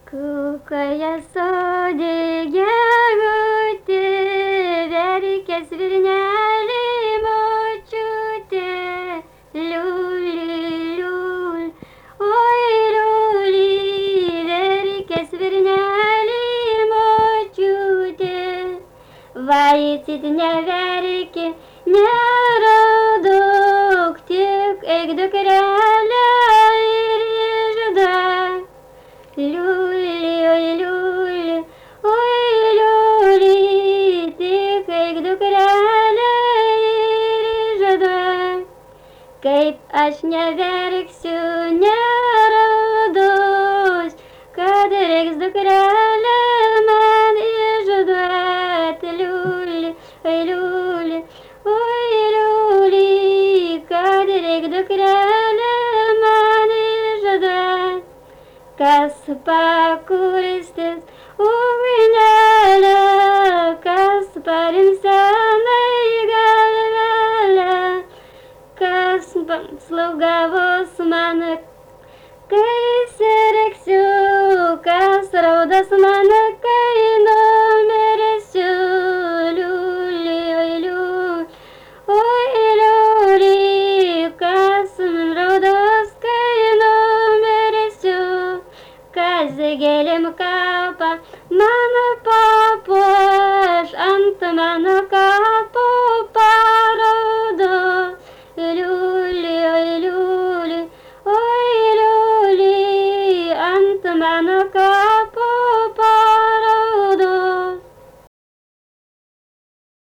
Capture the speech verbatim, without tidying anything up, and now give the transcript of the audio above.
Kukoje sode gegutė, verkė svirnelė močiutė. Liuli, liul, oi liuli, verkė svirnelė močiutė. Vaicit neverki, neraudok, tik eik dukrelė ir išduok. Liuli, oi liuli, oi liuli, tik eik dukrelė ir išduok. Kaip aš neverksiu, neraudos, kad reiks dukrelė man išduot. Liuli, oi liuli, oi liuli, kad reiks dukrelė man išduot. Kas pakurstys ugnelę, kas parims senai galvelę, kas slaugavos man